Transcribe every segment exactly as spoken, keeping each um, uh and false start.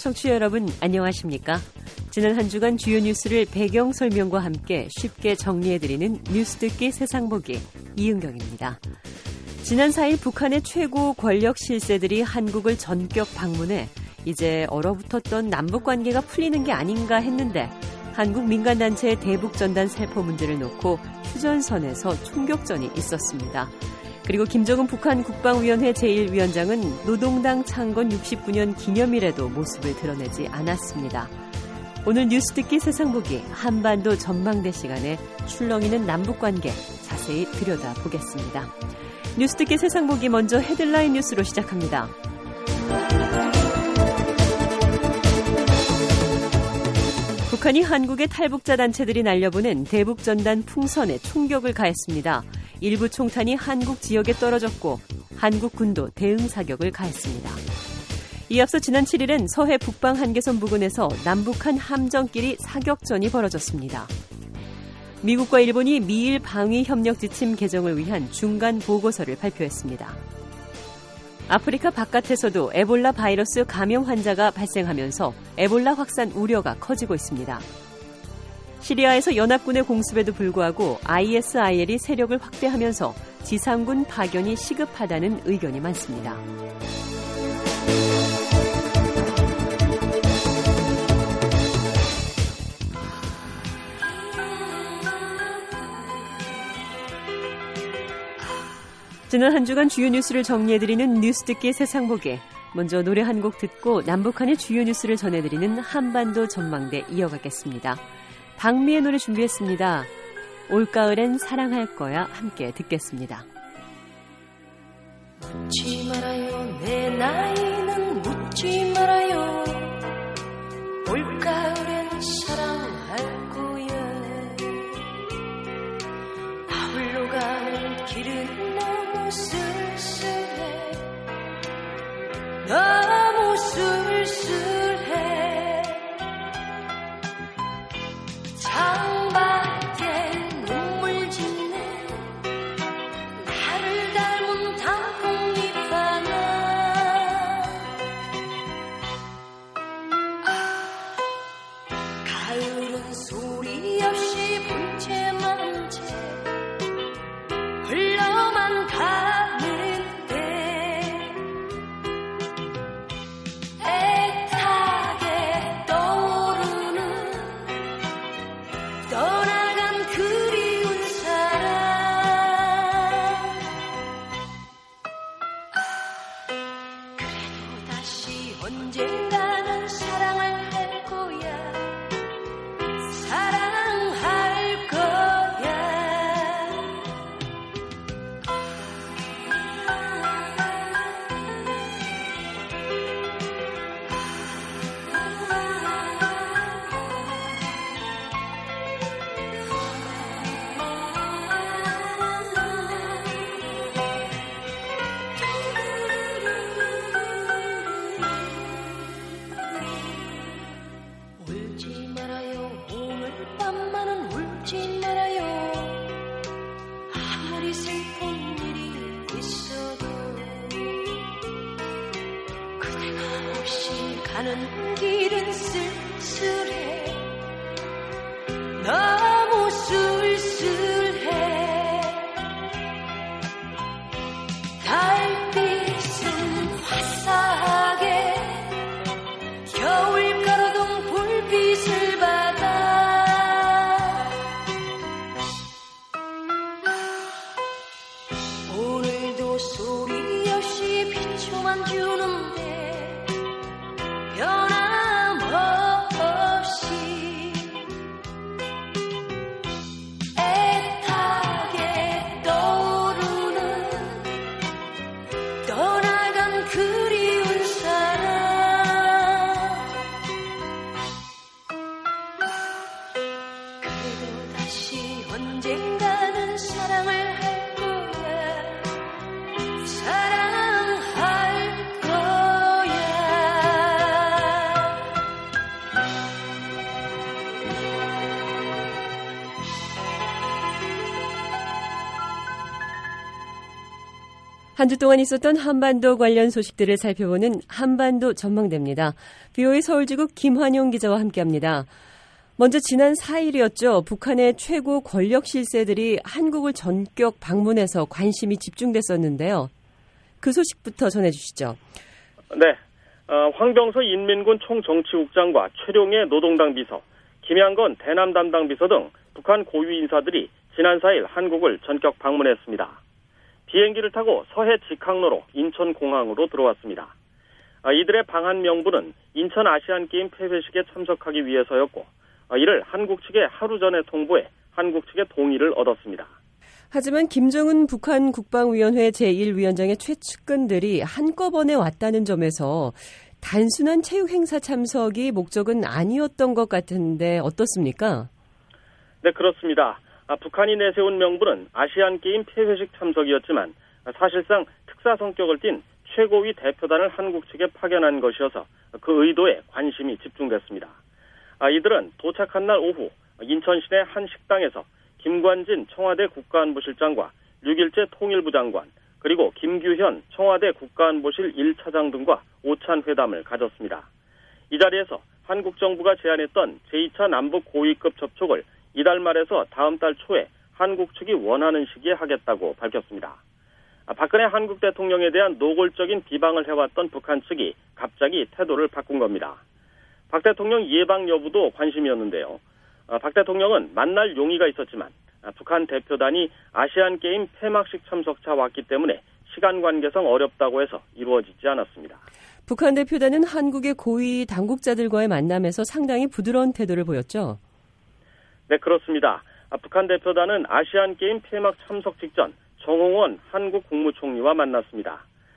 청취자 여러분 안녕하십니까? 지난 한 주간 주요 뉴스를 배경 설명과 함께 쉽게 정리해드리는 뉴스 듣기 세상 보기 이은경입니다. 지난 사 일 북한의 최고 권력 실세들이 한국을 전격 방문해 이제 얼어붙었던 남북관계가 풀리는 게 아닌가 했는데 한국 민간단체의 대북전단 살포 문제를 놓고 휴전선에서 총격전이 있었습니다. 그리고 김정은 북한 국방위원회 제일 위원장은 노동당 창건 육십구 년 기념일에도 모습을 드러내지 않았습니다. 오늘 뉴스 듣기 세상 보기 한반도 전망대 시간에 출렁이는 남북관계 자세히 들여다보겠습니다. 뉴스 듣기 세상 보기 먼저 헤드라인 뉴스로 시작합니다. 북한이 한국의 탈북자 단체들이 날려보낸 대북전단 풍선에 총격을 가했습니다. 일부 총탄이 한국 지역에 떨어졌고 한국 군도 대응 사격을 가했습니다. 이 앞서 지난 칠 일엔 서해 북방 한계선 부근에서 남북한 함정끼리 사격전이 벌어졌습니다. 미국과 일본이 미일 방위 협력 지침 개정을 위한 중간 보고서를 발표했습니다. 아프리카 바깥에서도 에볼라 바이러스 감염 환자가 발생하면서 에볼라 확산 우려가 커지고 있습니다. 시리아에서 연합군의 공습에도 불구하고 아이에스아이엘이 세력을 확대하면서 지상군 파견이 시급하다는 의견이 많습니다. 지난 한 주간 주요 뉴스를 정리해드리는 뉴스 듣기 세상 보기. 먼저 노래 한 곡 듣고 남북한의 주요 뉴스를 전해드리는 한반도 전망대 이어가겠습니다. 박미의 노래 준비했습니다. 올가을엔 사랑할 거야 함께 듣겠습니다. 묻지 말아요 내 나이는 묻지 말아요 올가을엔 사랑할 거야 나홀로 가는 길은 너무 쓸쓸해 너무 쓸쓸해 창밖에 눈물 짓네 나를 닮은 단풍잎 하나 아, 가을은 소리 없이 불채만 채 흘러만 가는데 애타게 떠오르는 떠나간 그리운 사람 아, 그래도 다시 언젠가는 사랑을 할 거야 사랑할 거야 울지 말아요 오늘 밤만은 울지 말아요 아무리 슬픈 일이 있어도 그대가 없이 가는 길은 쓸쓸해 너무 쓸쓸해 달빛은 화사하게 겨울 가로등 불빛을 받아 오늘도 소리 없이 비춰만 주는데 변함없이 애타게 떠오르는 떠나간 그리운 사람 그래도 다시 언젠가는 사랑을 할 거야 사랑할 거야 한 주 동안 있었던 한반도 관련 소식들을 살펴보는 한반도 전망대입니다. 비오에이 서울지국 김환용 기자와 함께합니다. 먼저 지난 사 일이었죠. 북한의 최고 권력 실세들이 한국을 전격 방문해서 관심이 집중됐었는데요. 그 소식부터 전해주시죠. 네, 어, 황병서 인민군 총정치국장과 최룡해 노동당 비서, 김양건 대남 담당 비서 등 북한 고위 인사들이 지난 사 일 한국을 전격 방문했습니다. 비행기를 타고 서해 직항로로 인천공항으로 들어왔습니다. 아, 이들의 방한 명분은 인천 아시안게임 폐회식에 참석하기 위해서였고, 아, 이를 한국 측에 하루 전에 통보해 한국 측의 동의를 얻었습니다. 하지만 김정은 북한 국방위원회 제일 위원장의 최측근들이 한꺼번에 왔다는 점에서 단순한 체육 행사 참석이 목적은 아니었던 것 같은데 어떻습니까? 네, 그렇습니다. 아, 북한이 내세운 명분은 아시안게임 폐회식 참석이었지만 아, 사실상 특사 성격을 띤 최고위 대표단을 한국 측에 파견한 것이어서 그 의도에 관심이 집중됐습니다. 아, 이들은 도착한 날 오후 인천 시내 한 식당에서 김관진 청와대 국가안보실장과 류길재 통일부 장관, 그리고 김규현 청와대 국가안보실 일 차장 등과 오찬 회담을 가졌습니다. 이 자리에서 한국 정부가 제안했던 제이 차 남북 고위급 접촉을 이달 말에서 다음 달 초에 한국 측이 원하는 시기에 하겠다고 밝혔습니다. 박근혜 한국 대통령에 대한 노골적인 비방을 해왔던 북한 측이 갑자기 태도를 바꾼 겁니다. 박 대통령 예방 여부도 관심이었는데요. 박 대통령은 만날 용의가 있었지만 북한 대표단이 아시안게임 폐막식 참석차 왔기 때문에 시간 관계상 어렵다고 해서 이루어지지 않았습니다. 북한 대표단은 한국의 고위 당국자들과의 만남에서 상당히 부드러운 태도를 보였죠? 네, 그렇습니다. 북한 대표단은 아시안게임 폐막 참석 직전 정홍원 한국 국무총리와 만났습니다.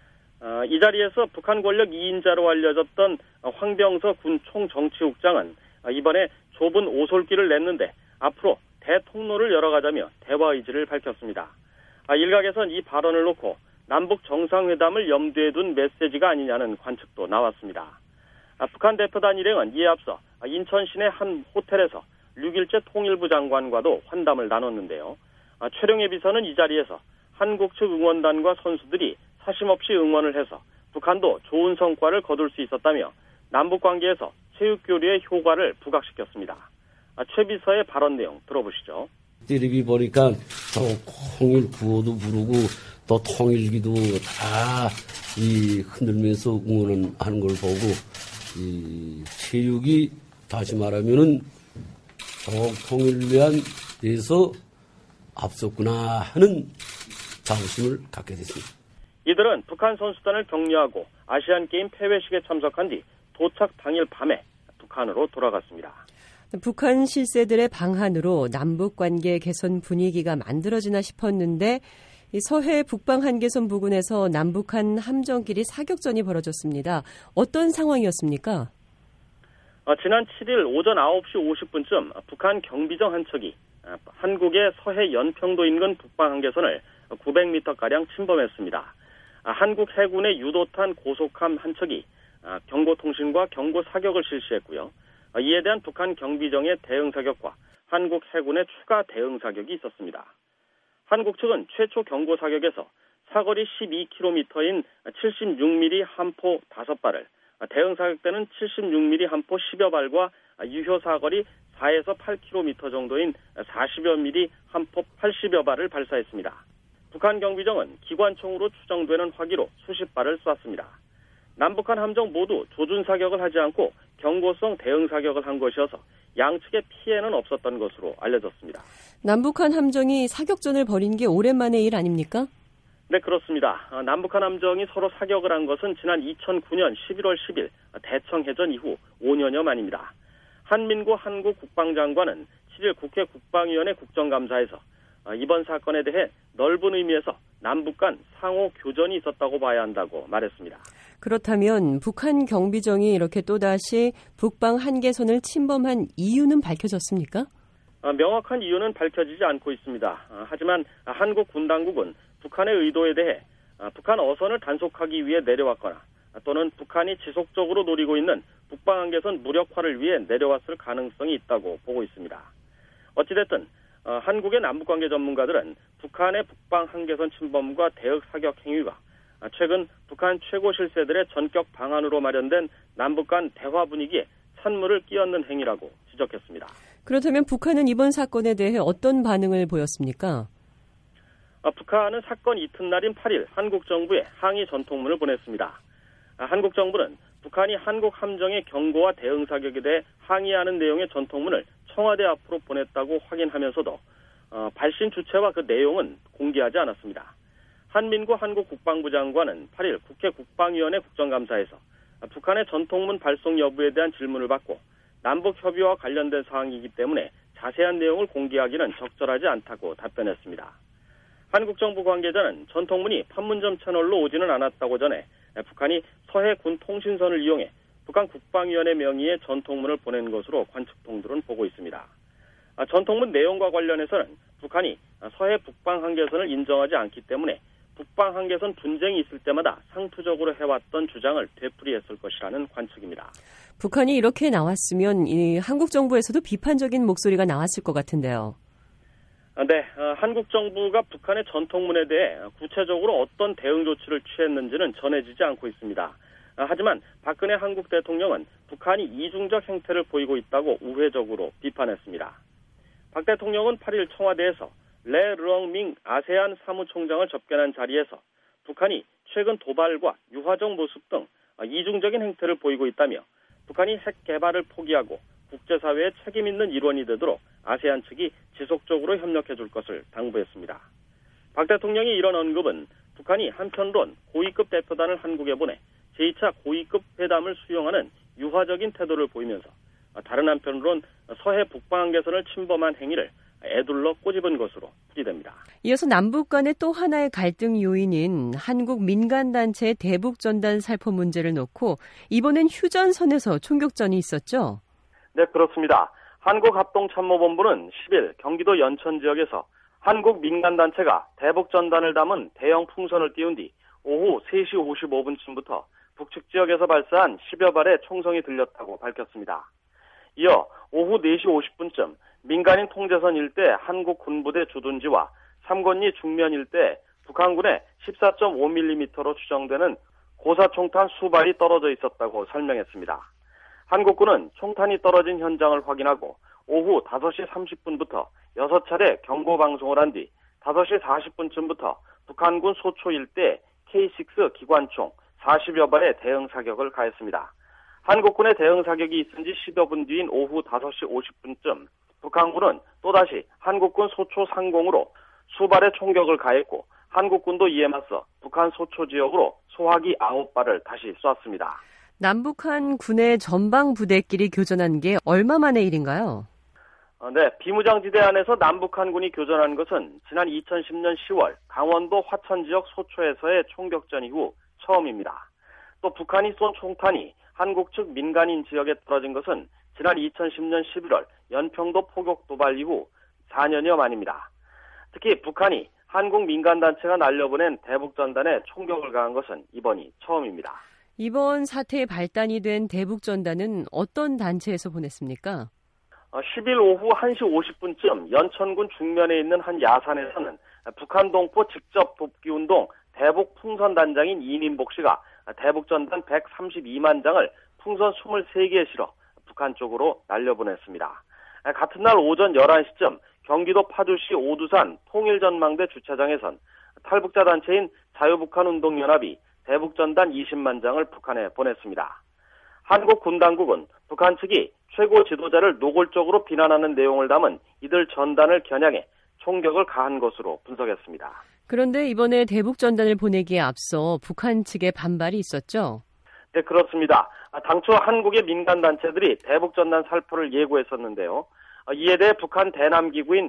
이 자리에서 북한 권력 이 인자로 알려졌던 황병서 군 총정치국장은 이번에 좁은 오솔길을 냈는데 앞으로 대통로를 열어가자며 대화 의지를 밝혔습니다. 일각에선 이 발언을 놓고 남북 정상회담을 염두에 둔 메시지가 아니냐는 관측도 나왔습니다. 북한 대표단 일행은 이에 앞서 인천 시내 한 호텔에서 류길재 통일부 장관과도 환담을 나눴는데요. 최룡해 비서는 이 자리에서 한국 측 응원단과 선수들이 사심없이 응원을 해서 북한도 좋은 성과를 거둘 수 있었다며 남북 관계에서 체육교류의 효과를 부각시켰습니다. 최 비서의 발언 내용 들어보시죠. 텔레비 보니까 통일 구호도 부르고 또 통일기도 다 이 흔들면서 응원하는 걸 보고 이 체육이 다시 말하면은 더욱 통일을 위한 데서 앞섰구나 하는 자부심을 갖게 됐습니다. 이들은 북한 선수단을 격려하고 아시안게임 폐회식에 참석한 뒤 도착 당일 밤에 북한으로 돌아갔습니다. 북한 실세들의 방한으로 남북관계 개선 분위기가 만들어지나 싶었는데 이 서해 북방 한계선 부근에서 남북한 함정끼리 사격전이 벌어졌습니다. 어떤 상황이었습니까? 어, 지난 칠 일 오전 아홉 시 오십 분쯤 북한 경비정 한 척이 한국의 서해 연평도 인근 북방 한계선을 구백 미터가량 침범했습니다. 한국 해군의 유도탄 고속함 한 척이 경고통신과 경고 사격을 실시했고요. 이에 대한 북한 경비정의 대응 사격과 한국 해군의 추가 대응 사격이 있었습니다. 한국 측은 최초 경고 사격에서 사거리 십이 킬로미터인 칠십육 밀리미터 함포 다섯 발을, 대응 사격 때는 칠십육 밀리미터 함포 십여 발과 유효 사거리 사에서 팔 킬로미터 정도인 사십여 밀리미터 함포 팔십여 발을 발사했습니다. 북한 경비정은 기관총으로 추정되는 화기로 수십 발을 쐈습니다. 남북한 함정 모두 조준 사격을 하지 않고 경고성 대응 사격을 한 것이어서 양측의 피해는 없었던 것으로 알려졌습니다. 남북한 함정이 사격전을 벌인 게 오랜만의 일 아닙니까? 네, 그렇습니다. 남북한 함정이 서로 사격을 한 것은 지난 이천구 년 십일월 십일 대청해전 이후 오 년여 만입니다. 한민구 한국 국방장관은 칠 일 국회 국방위원회 국정감사에서 이번 사건에 대해 넓은 의미에서 남북 간 상호 교전이 있었다고 봐야 한다고 말했습니다. 그렇다면 북한 경비정이 이렇게 또다시 북방 한계선을 침범한 이유는 밝혀졌습니까? 명확한 이유는 밝혀지지 않고 있습니다. 하지만 한국 군 당국은 북한의 의도에 대해 북한 어선을 단속하기 위해 내려왔거나 또는 북한이 지속적으로 노리고 있는 북방 한계선 무력화를 위해 내려왔을 가능성이 있다고 보고 있습니다. 어찌됐든 한국의 남북관계 전문가들은 북한의 북방 한계선 침범과 대응 사격 행위가 최근 북한 최고 실세들의 전격 방안으로 마련된 남북 간 대화 분위기에 찬물을 끼얹는 행위라고 지적했습니다. 그렇다면 북한은 이번 사건에 대해 어떤 반응을 보였습니까? 북한은 사건 이튿날인 팔 일 한국 정부에 항의 전통문을 보냈습니다. 한국 정부는 북한이 한국 함정의 경고와 대응 사격에 대해 항의하는 내용의 전통문을 청와대 앞으로 보냈다고 확인하면서도 어, 발신 주체와 그 내용은 공개하지 않았습니다. 한민구 한국 국방부 장관은 팔 일 국회 국방위원회 국정감사에서 북한의 전통문 발송 여부에 대한 질문을 받고 남북 협의와 관련된 사항이기 때문에 자세한 내용을 공개하기는 적절하지 않다고 답변했습니다. 한국 정부 관계자는 전통문이 판문점 채널로 오지는 않았다고 전해 북한이 서해 군 통신선을 이용해 북한 국방위원회 명의의 전통문을 보낸 것으로 관측통들은 보고 있습니다. 전통문 내용과 관련해서는 북한이 서해 북방 한계선을 인정하지 않기 때문에 북방 한계선 분쟁이 있을 때마다 상투적으로 해왔던 주장을 되풀이했을 것이라는 관측입니다. 북한이 이렇게 나왔으면 이 한국 정부에서도 비판적인 목소리가 나왔을 것 같은데요. 네, 한국 정부가 북한의 전통문에 대해 구체적으로 어떤 대응 조치를 취했는지는 전해지지 않고 있습니다. 하지만 박근혜 한국 대통령은 북한이 이중적 행태를 보이고 있다고 우회적으로 비판했습니다. 박 대통령은 팔 일 청와대에서 레 르엉밍 아세안 사무총장을 접견한 자리에서 북한이 최근 도발과 유화적 모습 등 이중적인 행태를 보이고 있다며 북한이 핵 개발을 포기하고 국제사회의 책임 있는 일원이 되도록 아세안 측이 지속적으로 협력해 줄 것을 당부했습니다. 박 대통령이 이런 언급은 북한이 한편으론 고위급 대표단을 한국에 보내 제이 차 고위급 회담을 수용하는 유화적인 태도를 보이면서 다른 한편으론 서해 북방한계선을 침범한 행위를 애둘러 꼬집은 것으로 풀이됩니다. 이어서 남북 간의 또 하나의 갈등 요인인 한국 민간단체의 대북전단 살포 문제를 놓고 이번엔 휴전선에서 총격전이 있었죠? 네, 그렇습니다. 한국합동참모본부는 십 일 경기도 연천 지역에서 한국 민간단체가 대북전단을 담은 대형 풍선을 띄운 뒤 오후 세 시 오십오 분쯤부터 북측 지역에서 발사한 십여 발의 총성이 들렸다고 밝혔습니다. 이어 오후 네 시 오십 분쯤 민간인 통제선 일대 한국 군부대 주둔지와 삼권리 중면 일대 북한군의 십사 점 오 밀리미터로 추정되는 고사총탄 수발이 떨어져 있었다고 설명했습니다. 한국군은 총탄이 떨어진 현장을 확인하고 오후 다섯 시 삼십 분부터 여섯 차례 경고방송을 한 뒤 다섯 시 사십 분쯤부터 북한군 소초 일대 케이 식스 기관총 사십여 발의 대응 사격을 가했습니다. 한국군의 대응 사격이 있은 지 십여 분 뒤인 오후 다섯 시 오십 분쯤 북한군은 또다시 한국군 소초 상공으로 수발의 총격을 가했고 한국군도 이에 맞서 북한 소초 지역으로 소화기 아홉 발을 다시 쐈습니다. 남북한 군의 전방 부대끼리 교전한 게 얼마 만의 일인가요? 네, 비무장지대 안에서 남북한 군이 교전한 것은 지난 이천십 년 시월 강원도 화천 지역 소초에서의 총격전 이후 처음입니다. 또 북한이 쏜 총탄이 한국 측 민간인 지역에 떨어진 것은 지난 이천십 년 십일월 연평도 포격 도발 이후 사 년여 만입니다. 특히 북한이 한국 민간단체가 날려보낸 대북전단에 총격을 가한 것은 이번이 처음입니다. 이번 사태의 발단이 된 대북전단은 어떤 단체에서 보냈습니까? 십 일 오후 한 시 오십 분쯤 연천군 중면에 있는 한 야산에서는 북한 동포 직접 돕기운동 대북풍선단장인 이민복 씨가 대북전단 백삼십이만 장을 풍선 이십삼 개에 실어 북한 쪽으로 날려보냈습니다. 같은 날 오전 열한 시쯤 경기도 파주시 오두산 통일전망대 주차장에선 탈북자 단체인 자유북한운동연합이 대북전단 이십만 장을 북한에 보냈습니다. 한국 군당국은 북한 측이 최고 지도자를 노골적으로 비난하는 내용을 담은 이들 전단을 겨냥해 총격을 가한 것으로 분석했습니다. 그런데 이번에 대북전단을 보내기에 앞서 북한 측의 반발이 있었죠? 네, 그렇습니다. 당초 한국의 민간단체들이 대북전단 살포를 예고했었는데요. 이에 대해 북한 대남기구인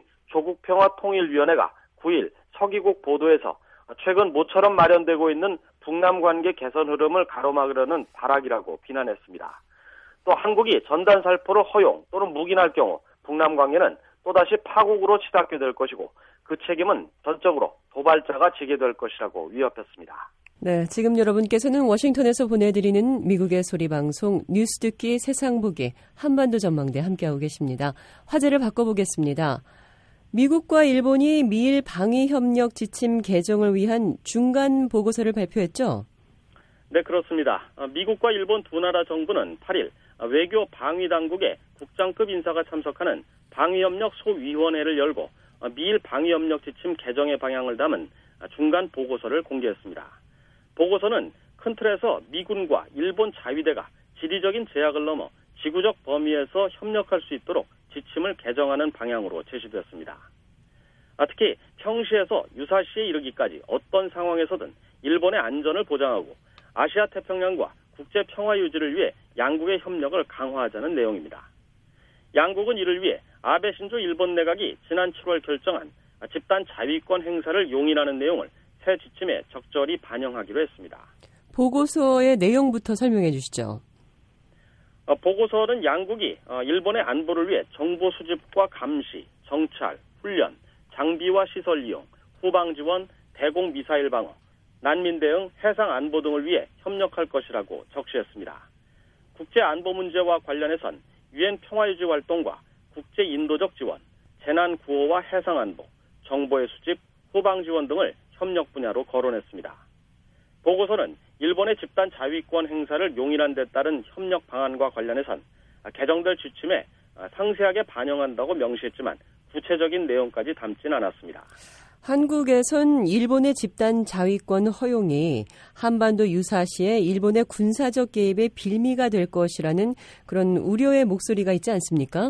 조국평화통일위원회가 구 일 서기국 보도에서 최근 모처럼 마련되고 있는 북남 관계 개선 흐름을 가로막으려는 발악이라고 비난했습니다. 또 한국이 전단 살포를 허용 또는 묵인할 경우 북남 관계는 또다시 파국으로 치닫게 될 것이고 그 책임은 전적으로 도발자가 지게 될 것이라고 위협했습니다. 네, 지금 여러분께서는 워싱턴에서 보내드리는 미국의 소리방송 뉴스 듣기 세상 보기 한반도 전망대 함께하고 계십니다. 화제를 바꿔보겠습니다. 미국과 일본이 미일 방위협력 지침 개정을 위한 중간 보고서를 발표했죠? 네, 그렇습니다. 미국과 일본 두 나라 정부는 팔 일 외교 방위당국의 국장급 인사가 참석하는 방위협력 소위원회를 열고 미일 방위협력 지침 개정의 방향을 담은 중간 보고서를 공개했습니다. 보고서는 큰 틀에서 미군과 일본 자위대가 지리적인 제약을 넘어 지구적 범위에서 협력할 수 있도록 지침을 개정하는 방향으로 제시됐습니다. 특히 평시에서 유사시에 이르기까지 어떤 상황에서든 일본의 안전을 보장하고 아시아 태평양과 국제 평화 유지를 위해 양국의 협력을 강화하자는 내용입니다. 양국은 이를 위해 아베 신조 일본 내각이 지난 칠월 결정한 집단 자위권 행사를 용인하는 내용을 새 지침에 적절히 반영하기로 했습니다. 보고서의 내용부터 설명해 주시죠. 어, 보고서는 양국이 어, 일본의 안보를 위해 정보 수집과 감시, 정찰, 훈련, 장비와 시설 이용, 후방 지원, 대공 미사일 방어, 난민 대응, 해상 안보 등을 위해 협력할 것이라고 적시했습니다. 국제 안보 문제와 관련해선 유엔 평화유지 활동과 국제 인도적 지원, 재난 구호와 해상 안보, 정보의 수집, 후방 지원 등을 협력 분야로 거론했습니다. 보고서는 일본의 집단 자위권 행사를 용인한 데 따른 협력 방안과 관련해선 개정될 지침에 상세하게 반영한다고 명시했지만 구체적인 내용까지 담진 않았습니다. 한국에선 일본의 집단 자위권 허용이 한반도 유사시에 일본의 군사적 개입의 빌미가 될 것이라는 그런 우려의 목소리가 있지 않습니까?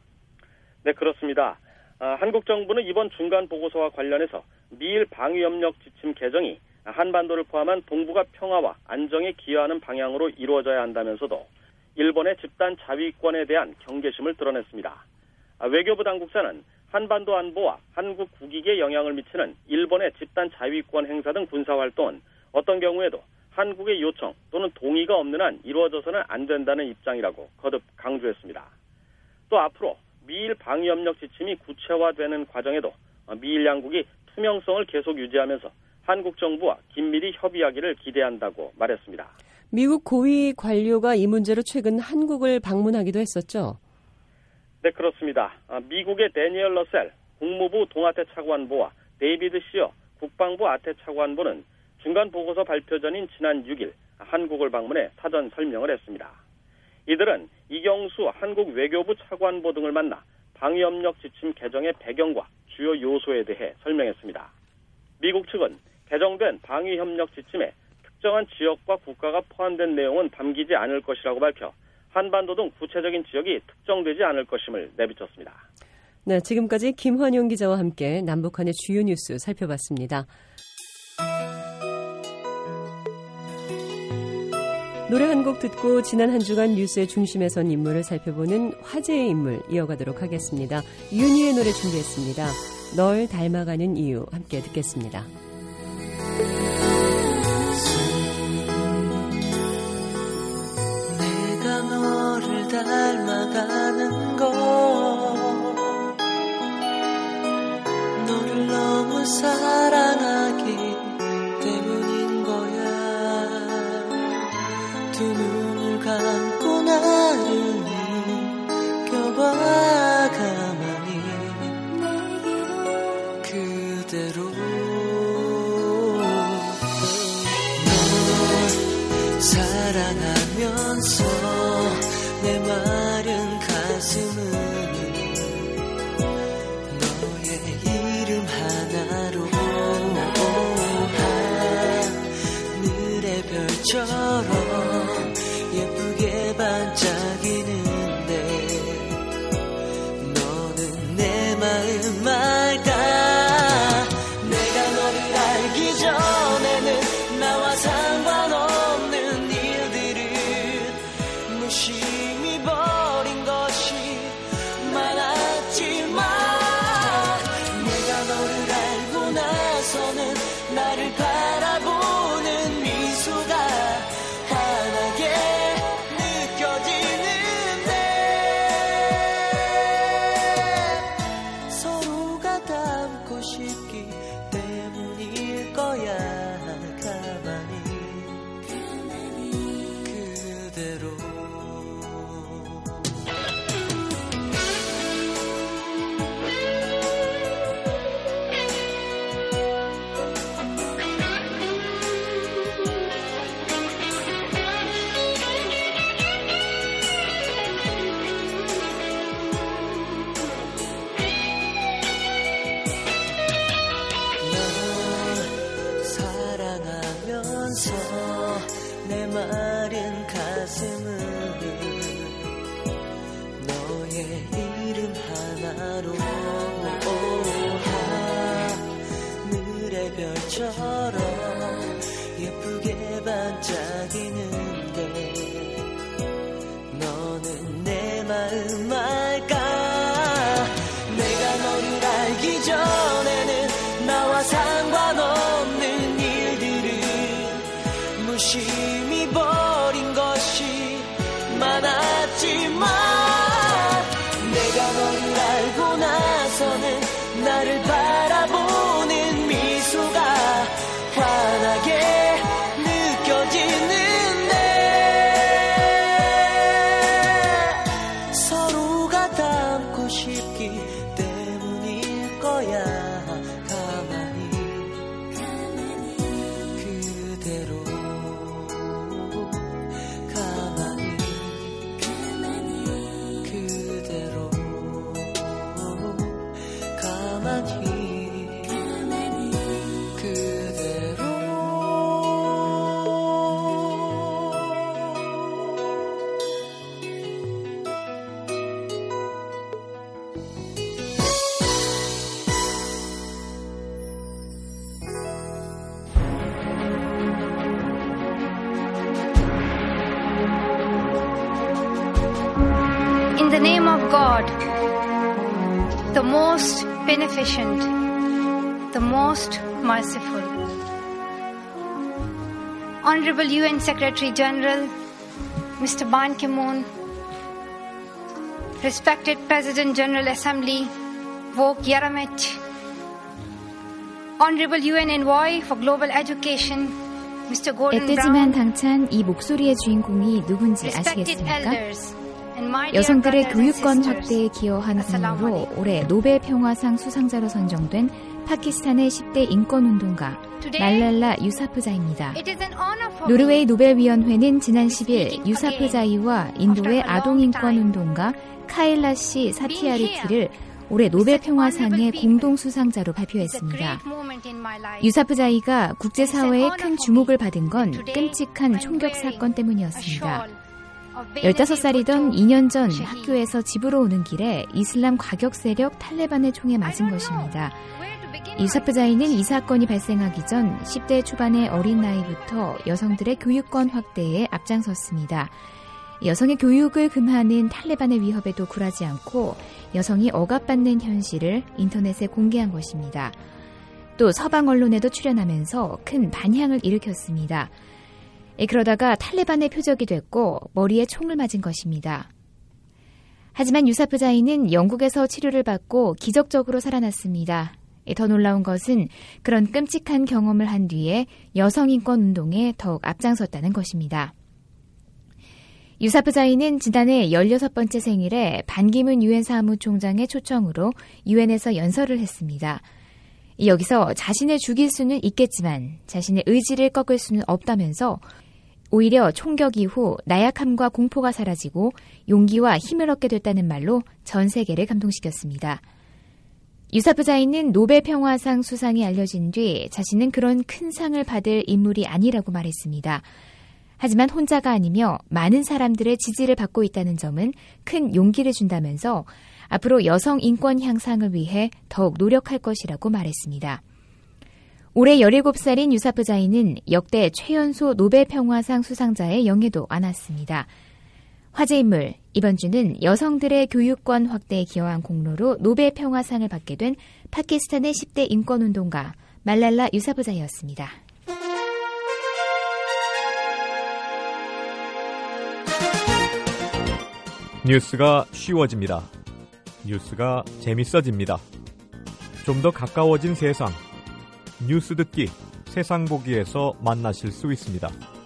네, 그렇습니다. 아, 한국 정부는 이번 중간 보고서와 관련해서 미일 방위협력 지침 개정이 한반도를 포함한 동북아 평화와 안정에 기여하는 방향으로 이루어져야 한다면서도 일본의 집단 자위권에 대한 경계심을 드러냈습니다. 아, 외교부 당국자는 한반도 안보와 한국 국익에 영향을 미치는 일본의 집단 자위권 행사 등 군사활동은 어떤 경우에도 한국의 요청 또는 동의가 없는 한 이루어져서는 안 된다는 입장이라고 거듭 강조했습니다. 또 앞으로 미일 방위협력 지침이 구체화되는 과정에도 미일 양국이 투명성을 계속 유지하면서 한국 정부와 긴밀히 협의하기를 기대한다고 말했습니다. 미국 고위 관료가 이 문제로 최근 한국을 방문하기도 했었죠? 네, 그렇습니다. 미국의 데니얼 러셀 국무부 동아태 차관보와 데이비드 시어 국방부 아태 차관보는 중간 보고서 발표 전인 지난 육 일 한국을 방문해 사전 설명을 했습니다. 이들은 이경수 한국 외교부 차관보 등을 만나 방위협력 지침 개정의 배경과 주요 요소에 대해 설명했습니다. 미국 측은 개정된 방위협력 지침에 특정한 지역과 국가가 포함된 내용은 담기지 않을 것이라고 밝혀 한반도 등 구체적인 지역이 특정되지 않을 것임을 내비쳤습니다. 네, 지금까지 김환용 기자와 함께 남북한의 주요 뉴스 살펴봤습니다. 노래 한 곡 듣고 지난 한 주간 뉴스의 중심에 선 인물을 살펴보는 화제의 인물 이어가도록 하겠습니다. 윤희의 노래 준비했습니다. 널 닮아가는 이유 함께 듣겠습니다. 내가 너를 닮아가는 건 너를 너무 사랑하기 때문인 거야. 두 눈을 감고 나를 느껴봐 가만히 그대로 널 사랑하면서 내 마른 가슴은 너의 이름 하나로 하늘의 별처럼 예쁘게 반짝이는데 너는 내 마음 알까. 내가 너를 알기 전에는 나와 상관없는 일들을 무심히 버린 것이 많았지만 내가 너를 알고 나서는 나를 바라보는 미소가 환하게 느껴지는데 서로가 닮고 싶기 때문일 거야. 가만히 그대로 마른 가슴은 너의 이름 하나로 하늘의 별처럼 예쁘게 반짝이는데 너는 내 마음 알까? 내가 너를 알기 전에는 나와 상관없는 일들을 무심히 버린 것이 많았지만 내가 너를 알고 나서는 나를 바라보는 미소가 환하게 느껴지는데 서로가 닮고 싶기 때문일 거야. 가만히 그대로 가만히 그대로 가만히 In the name of God, the most beneficent, the most merciful. Honorable U N Secretary General, Mister Ban Ki-moon, respected President General Assembly, Vuk Yeramit, Honorable U N Envoy for Global Education, Mister Gordon 애때지만 Brown, 당찬 이 목소리의 주인공이 누군지 respected 아시겠습니까? elders, and my dear 여성들의 brothers and 교육권 sisters, 확대에 기여한 Assalamu 공로로 alaikum. 올해 노벨 평화상 수상자로 선정된 파키스탄의 십 대 인권운동가 말랄라 유사프자이입니다. It is an honor for 노르웨이 me 노벨위원회는 지난 십 일 유사프자이와 인도의 아동인권운동가 카일라 씨 사티아르티를 올해 노벨 평화상의 공동 수상자로 발표했습니다. 유사프자이가 국제사회의 큰 주목을 받은 건 끔찍한 총격 사건 때문이었습니다. 열다섯 살이던 이 년 전 학교에서 집으로 오는 길에 이슬람 과격 세력 탈레반의 총에 맞은 것입니다. 유사프자이는 이 사건이 발생하기 전 십 대 초반의 어린 나이부터 여성들의 교육권 확대에 앞장섰습니다. 여성의 교육을 금하는 탈레반의 위협에도 굴하지 않고 여성이 억압받는 현실을 인터넷에 공개한 것입니다. 또 서방 언론에도 출연하면서 큰 반향을 일으켰습니다. 그러다가 탈레반의 표적이 됐고 머리에 총을 맞은 것입니다. 하지만 유사프자이는 영국에서 치료를 받고 기적적으로 살아났습니다. 더 놀라운 것은 그런 끔찍한 경험을 한 뒤에 여성인권 운동에 더욱 앞장섰다는 것입니다. 유사프자이는 지난해 열여섯 번째 생일에 반기문 유엔 사무총장의 초청으로 유엔에서 연설을 했습니다. 여기서 자신을 죽일 수는 있겠지만 자신의 의지를 꺾을 수는 없다면서 오히려 총격 이후 나약함과 공포가 사라지고 용기와 힘을 얻게 됐다는 말로 전 세계를 감동시켰습니다. 유사프자이는 노벨 평화상 수상이 알려진 뒤 자신은 그런 큰 상을 받을 인물이 아니라고 말했습니다. 하지만 혼자가 아니며 많은 사람들의 지지를 받고 있다는 점은 큰 용기를 준다면서 앞으로 여성 인권 향상을 위해 더욱 노력할 것이라고 말했습니다. 올해 열일곱 살인 유사프자이는 역대 최연소 노벨 평화상 수상자의 영예도 안았습니다. 화제 인물, 이번 주는 여성들의 교육권 확대에 기여한 공로로 노벨 평화상을 받게 된 파키스탄의 십 대 인권운동가 말랄라 유사프자이였습니다. 뉴스가 쉬워집니다. 뉴스가 재밌어집니다. 좀 더 가까워진 세상. 뉴스 듣기, 세상 보기에서 만나실 수 있습니다.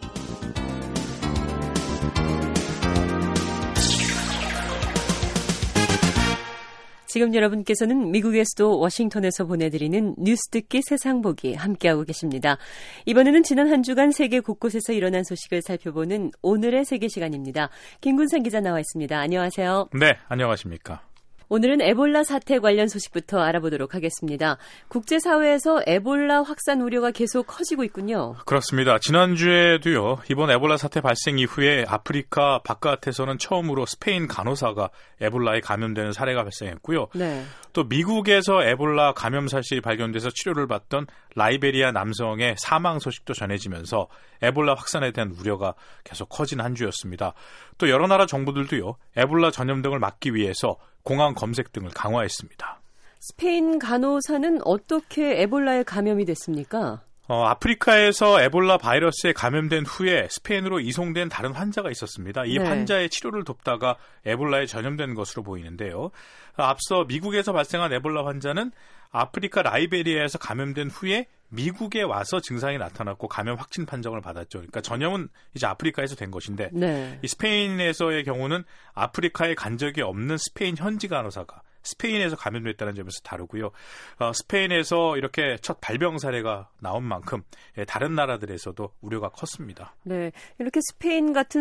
지금 여러분께서는 미국의 수도 워싱턴에서 보내드리는 뉴스 듣기 세상 보기 함께하고 계십니다. 이번에는 지난 한 주간 세계 곳곳에서 일어난 소식을 살펴보는 오늘의 세계 시간입니다. 김군산 기자 나와 있습니다. 안녕하세요. 네, 안녕하십니까. 오늘은 에볼라 사태 관련 소식부터 알아보도록 하겠습니다. 국제사회에서 에볼라 확산 우려가 계속 커지고 있군요. 그렇습니다. 지난주에도요. 이번 에볼라 사태 발생 이후에 아프리카 바깥에서는 처음으로 스페인 간호사가 에볼라에 감염되는 사례가 발생했고요. 네. 또 미국에서 에볼라 감염 사실이 발견돼서 치료를 받던 라이베리아 남성의 사망 소식도 전해지면서 에볼라 확산에 대한 우려가 계속 커진 한 주였습니다. 또 여러 나라 정부들도요. 에볼라 전염 등을 막기 위해서 공항 검색 등을 강화했습니다. 스페인 간호사는 어떻게 에볼라에 감염이 됐습니까? 어, 아프리카에서 에볼라 바이러스에 감염된 후에 스페인으로 이송된 다른 환자가 있었습니다. 이 네. 환자의 치료를 돕다가 에볼라에 전염된 것으로 보이는데요. 앞서 미국에서 발생한 에볼라 환자는 아프리카 라이베리아에서 감염된 후에 미국에 와서 증상이 나타났고 감염 확진 판정을 받았죠. 그러니까 전염은 이제 아프리카에서 된 것인데 네. 이 스페인에서의 경우는 아프리카에 간 적이 없는 스페인 현지 간호사가 스페인에서 감염됐다는 점에서 다르고요. 어, 스페인에서 이렇게 첫 발병 사례가 나온 만큼 예, 다른 나라들에서도 우려가 컸습니다. 네, 이렇게 스페인 같은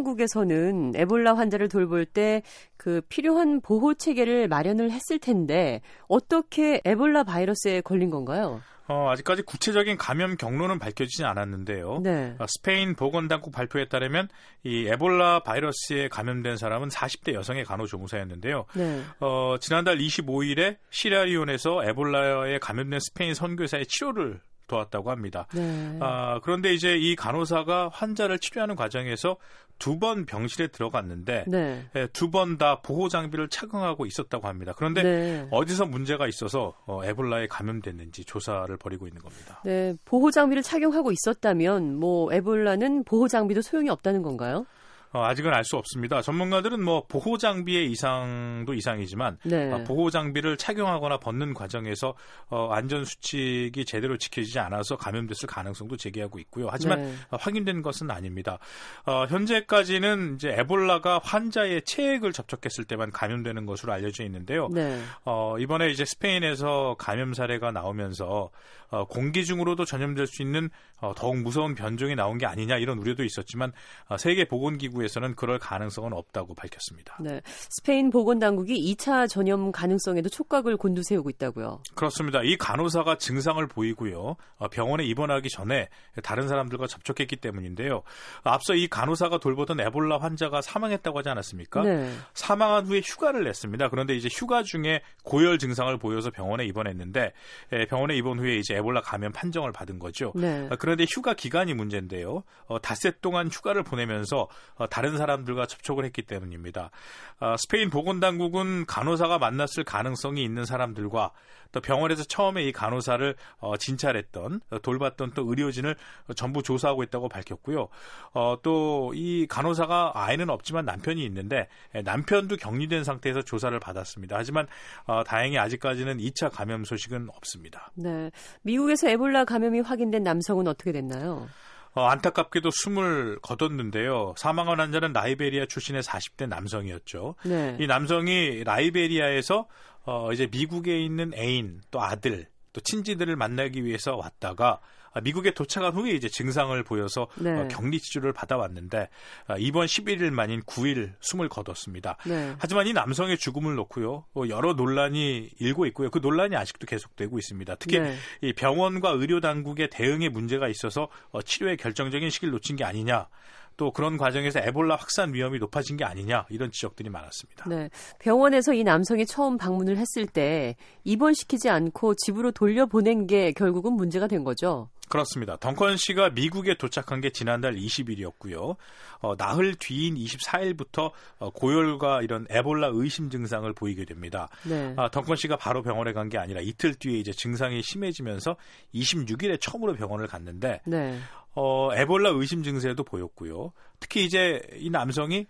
선진국에서는 에볼라 환자를 돌볼 때 그 필요한 보호 체계를 마련을 했을 텐데 어떻게 에볼라 바이러스에 걸린 건가요? 어, 아직까지 구체적인 감염 경로는 밝혀지지 않았는데요. 네. 어, 스페인 보건당국 발표에 따르면 이 에볼라 바이러스에 감염된 사람은 사십 대 여성의 간호조무사였는데요. 네. 어, 지난달 이십오일에 시라리온에서 에볼라에 감염된 스페인 선교사의 치료를 도왔다고 합니다. 네. 아, 그런데 이제 이 간호사가 환자를 치료하는 과정에서 두 번 병실에 들어갔는데 네. 예, 두 번 다 보호 장비를 착용하고 있었다고 합니다. 그런데 네. 어디서 문제가 있어서 어, 에볼라에 감염됐는지 조사를 벌이고 있는 겁니다. 네, 보호 장비를 착용하고 있었다면 뭐 에볼라는 보호 장비도 소용이 없다는 건가요? 어, 아직은 알 수 없습니다. 전문가들은 뭐 보호 장비의 이상도 이상이지만 네. 어, 보호 장비를 착용하거나 벗는 과정에서 어, 안전 수칙이 제대로 지켜지지 않아서 감염됐을 가능성도 제기하고 있고요. 하지만 네. 어, 확인된 것은 아닙니다. 어, 현재까지는 이제 에볼라가 환자의 체액을 접촉했을 때만 감염되는 것으로 알려져 있는데요. 네. 어, 이번에 이제 스페인에서 감염 사례가 나오면서 어, 공기 중으로도 전염될 수 있는 어, 더욱 무서운 변종이 나온 게 아니냐 이런 우려도 있었지만 어, 세계보건기구에서는 그럴 가능성은 없다고 밝혔습니다. 네, 스페인 보건당국이 이 차 전염 가능성에도 촉각을 곤두세우고 있다고요. 그렇습니다. 이 간호사가 증상을 보이고요. 어, 병원에 입원하기 전에 다른 사람들과 접촉했기 때문인데요. 앞서 이 간호사가 돌보던 에볼라 환자가 사망했다고 하지 않았습니까? 네. 사망한 후에 휴가를 냈습니다. 그런데 이제 휴가 중에 고열 증상을 보여서 병원에 입원했는데 에, 병원에 입원 후에 이제 에볼라 감염 판정을 받은 거죠. 네. 어, 그런데 휴가 기간이 문제인데요. 어, 닷새 동안 휴가를 보내면서 어, 다른 사람들과 접촉을 했기 때문입니다. 어, 스페인 보건당국은 간호사가 만났을 가능성이 있는 사람들과 또 병원에서 처음에 이 간호사를 어, 진찰했던 어, 돌봤던 또 의료진을 어, 전부 조사하고 있다고 밝혔고요. 어, 또 이 간호사가 아이는 없지만 남편이 있는데 에, 남편도 격리된 상태에서 조사를 받았습니다. 하지만 어, 다행히 아직까지는 이 차 감염 소식은 없습니다. 네, 미국에서 에볼라 감염이 확인된 남성은 어떻게 됐나요? 어, 안타깝게도 숨을 거뒀는데요. 사망한 환자는 라이베리아 출신의 사십 대 남성이었죠. 네. 이 남성이 라이베리아에서 어, 이제 미국에 있는 애인, 또 아들, 또 친지들을 만나기 위해서 왔다가 미국에 도착한 후에 이제 증상을 보여서 네. 어, 격리 치료를 받아왔는데 어, 이번 십일일 만인 구일 숨을 거뒀습니다. 네. 하지만 이 남성의 죽음을 놓고요. 어, 여러 논란이 일고 있고요. 그 논란이 아직도 계속되고 있습니다. 특히 네. 이 병원과 의료 당국의 대응에 문제가 있어서 어, 치료의 결정적인 시기를 놓친 게 아니냐. 또 그런 과정에서 에볼라 확산 위험이 높아진 게 아니냐 이런 지적들이 많았습니다. 네, 병원에서 이 남성이 처음 방문을 했을 때 입원시키지 않고 집으로 돌려보낸 게 결국은 문제가 된 거죠. 그렇습니다. 덩컨 씨가 미국에 도착한 게 지난달 이십일이었고요. 어, 나흘 뒤인 이십사일부터 어, 고열과 이런 에볼라 의심 증상을 보이게 됩니다. 네. 아, 덩컨 씨가 바로 병원에 간 게 아니라 이틀 뒤에 이제 증상이 심해지면서 이십육일에 처음으로 병원을 갔는데 네. 어, 에볼라 의심 증세도 보였고요. 특히 이제 이 남성이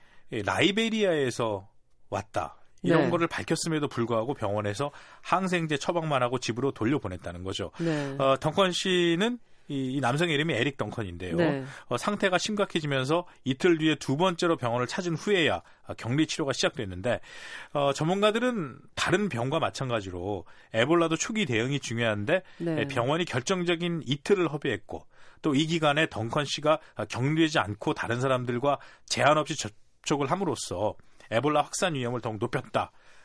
라이베리아에서 왔다. 이런 네. 거를 밝혔음에도 불구하고 병원에서 항생제 처방만 하고 집으로 돌려보냈다는 거죠. 네. 어, 덩컨 씨는 이, 이 남성의 이름이 에릭 덩컨인데요. 네. 어, 상태가 심각해지면서 이틀 뒤에 두 번째로 병원을 찾은 후에야 격리 치료가 시작됐는데 어, 전문가들은 다른 병과 마찬가지로 에볼라도 초기 대응이 중요한데 네. 병원이 결정적인 이틀을 허비했고 또 이 기간에 덩컨 씨가 격리되지 않고 다른 사람들과 제한 없이 접촉을 함으로써 에볼라 확산 위험을 더욱 높였다.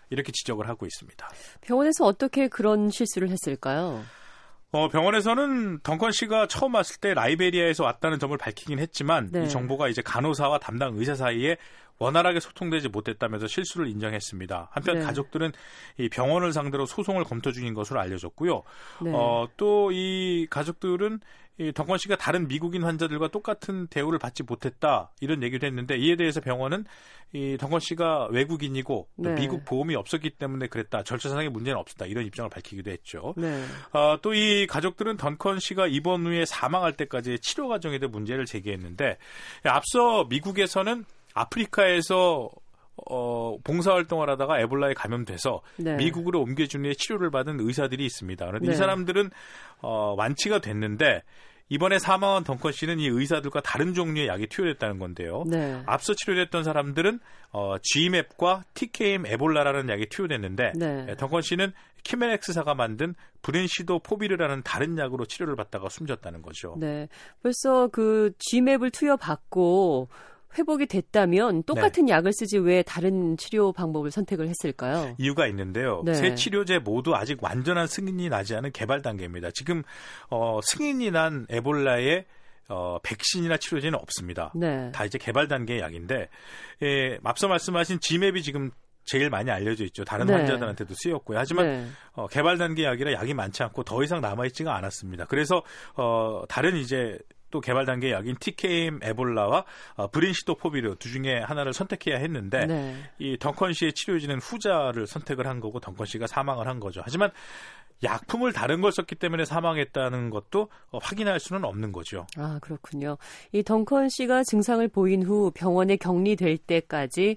이렇게 지적을 하고 있습니다. 병원에서 어떻게 그런 실수를 했을까요? 어, 병원에서는 덩컨 씨가 처음 왔을 때 라이베리아에서 왔다는 점을 밝히긴 했지만 네. 이 정보가 이제 간호사와 담당 의사 사이에 원활하게 소통되지 못했다면서 실수를 인정했습니다. 한편 네. 가족들은 이 병원을 상대로 소송을 검토 중인 것으로 알려졌고요. 네. 어, 또 이 가족들은 이 덩컨 씨가 다른 미국인 환자들과 똑같은 대우를 받지 못했다 이런 얘기를 했는데 이에 대해서 병원은 이 덩컨 씨가 외국인이고 또 네. 미국 보험이 없었기 때문에 그랬다. 절차상의 문제는 없었다. 이런 입장을 밝히기도 했죠. 네. 어, 또 이 가족들은 덩컨 씨가 입원 후에 사망할 때까지 치료 과정에 대해 문제를 제기했는데 앞서 미국에서는 아프리카에서 어, 봉사활동을 하다가 에볼라에 감염돼서 네. 미국으로 옮겨준 후에 치료를 받은 의사들이 있습니다. 그런데 네. 이 사람들은 어, 완치가 됐는데 이번에 사망한 덩컨 씨는 이 의사들과 다른 종류의 약이 투여됐다는 건데요. 네. 앞서 치료됐던 사람들은 어, 지맵과 티케이엠 에볼라라는 약이 투여됐는데 네. 덩컨 씨는 키메렉스사가 만든 브렌시도포비르라는 다른 약으로 치료를 받다가 숨졌다는 거죠. 네, 벌써 그 지맵을 투여받고 회복이 됐다면 똑같은 네. 약을 쓰지 왜 다른 치료 방법을 선택을 했을까요? 이유가 있는데요. 네. 세 치료제 모두 아직 완전한 승인이 나지 않은 개발 단계입니다. 지금 어, 승인이 난 에볼라의 어, 백신이나 치료제는 없습니다. 네. 다 이제 개발 단계의 약인데 예, 앞서 말씀하신 지맵이 지금 제일 많이 알려져 있죠. 다른 네. 환자들한테도 쓰였고요. 하지만 네. 어, 개발 단계 약이라 약이 많지 않고 더 이상 남아있지가 않았습니다. 그래서 어, 다른 이제 또 개발 단계 약인 티케이엠 에볼라와 어, 브린시도포비르 두 중에 하나를 선택해야 했는데 네. 이 덩컨 씨의 치료진은 후자를 선택을 한 거고 덩컨 씨가 사망을 한 거죠. 하지만 약품을 다른 걸 썼기 때문에 사망했다는 것도 어, 확인할 수는 없는 거죠. 아, 그렇군요. 이 덩컨 씨가 증상을 보인 후 병원에 격리될 때까지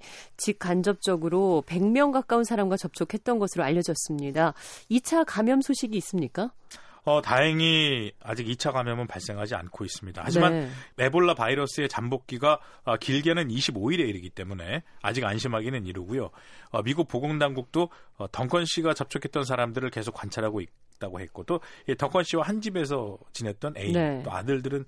직간접적으로 백 명 가까운 사람과 접촉했던 것으로 알려졌습니다. 이 차 감염 소식이 있습니까? 어, 다행히 아직 이 차 감염은 발생하지 않고 있습니다. 하지만 네. 에볼라 바이러스의 잠복기가 어, 길게는 이십오 일에 이르기 때문에 아직 안심하기는 이르고요. 어, 미국 보건당국도 어, 덩컨 씨가 접촉했던 사람들을 계속 관찰하고 있다고 했고 또 이 덩컨 씨와 한 집에서 지냈던 애인, 네. 또 아들들은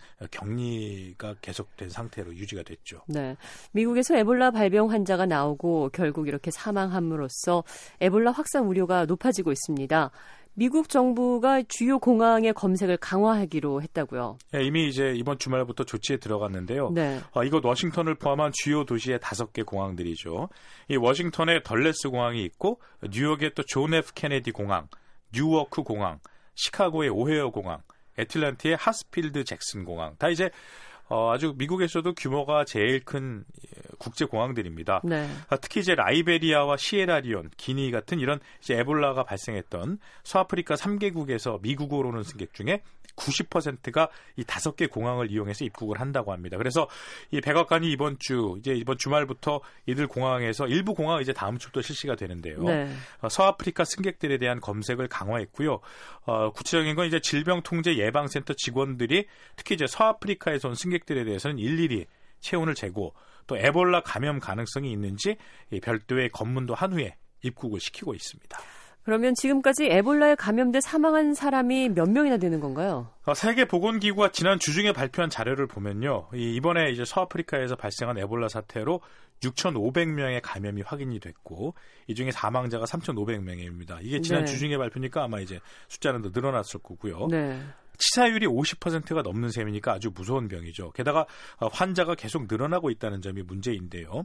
격리가 계속된 상태로 유지가 됐죠. 네, 미국에서 에볼라 발병 환자가 나오고 결국 이렇게 사망함으로써 에볼라 확산 우려가 높아지고 있습니다. 미국 정부가 주요 공항의 검색을 강화하기로 했다고요. 네, 이미 이제 이번 주말부터 조치에 들어갔는데요. 네. 어, 이곳 워싱턴을 포함한 주요 도시의 다섯 개 공항들이죠. 이 워싱턴에 덜레스 공항이 있고 뉴욕의 또 존 에프 케네디 공항, 뉴워크 공항, 시카고의 오헤어 공항, 애틀랜티의 하스필드 잭슨 공항. 다 이제 어, 아주 미국에서도 규모가 제일 큰 국제공항들입니다. 네. 특히 이제 라이베리아와 시에라리온, 기니 같은 이런 이제 에볼라가 발생했던 서아프리카 삼 개국에서 미국으로 오는 승객 중에 구십 퍼센트가 이 다섯 개 공항을 이용해서 입국을 한다고 합니다. 그래서 이 백악관이 이번 주, 이제 이번 주말부터 이들 공항에서 일부 공항 이제 다음 주부터 실시가 되는데요. 네. 어, 서아프리카 승객들에 대한 검색을 강화했고요. 어, 구체적인 건 이제 질병통제예방센터 직원들이 특히 이제 서아프리카에서 온 승객들에 대해서는 일일이 체온을 재고 또 에볼라 감염 가능성이 있는지 별도의 검문도 한 후에 입국을 시키고 있습니다. 그러면 지금까지 에볼라에 감염돼 사망한 사람이 몇 명이나 되는 건가요? 어, 세계보건기구가 지난 주중에 발표한 자료를 보면요. 이, 이번에 이제 서아프리카에서 발생한 에볼라 사태로 육천오백 명의 감염이 확인이 됐고 이 중에 사망자가 삼천오백 명입니다. 이게 지난 네. 주중에 발표니까 아마 이제 숫자는 더 늘어났을 거고요. 네. 치사율이 오십 퍼센트가 넘는 셈이니까 아주 무서운 병이죠. 게다가 환자가 계속 늘어나고 있다는 점이 문제인데요.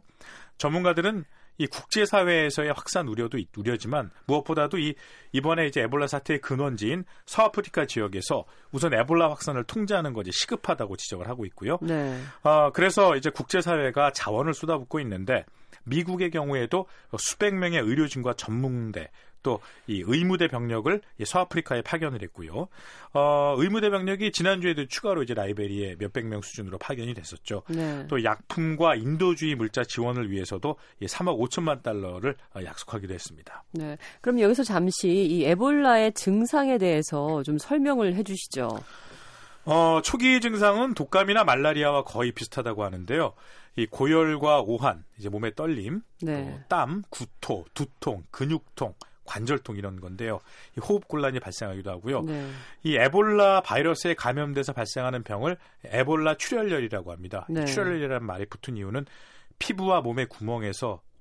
전문가들은 이 국제사회에서의 확산 우려도 우려지만 무엇보다도 이 이번에 이제 에볼라 사태의 근원지인 서아프리카 지역에서 우선 에볼라 확산을 통제하는 것이 시급하다고 지적을 하고 있고요. 네. 어, 그래서 이제 국제사회가 자원을 쏟아붓고 있는데 미국의 경우에도 수백 명의 의료진과 전문대 또 이 의무대 병력을 서아프리카에 파견을 했고요. 어, 의무대 병력이 지난주에도 추가로 이제 라이베리에 몇백 명 수준으로 파견이 됐었죠. 네. 또 약품과 인도주의 물자 지원을 위해서도 삼억 오천만 달러를 약속하기도 했습니다. 네. 그럼 여기서 잠시 이 에볼라의 증상에 대해서 좀 설명을 해주시죠. 어, 초기 증상은 독감이나 말라리아와 거의 비슷하다고 하는데요. 이 고열과 오한, 이제 몸의 떨림, 네. 또 땀, 구토, 두통, 근육통, 관절통 이런 건데요. 이 호흡곤란이 발생하기도 하고요. 네. 이 에볼라 바이러스에 감염돼서 발생하는 병을 에볼라 출혈열이라고 합니다. 네. 출혈열이라는 말이 붙은 이유는 피부와 몸의 구멍에서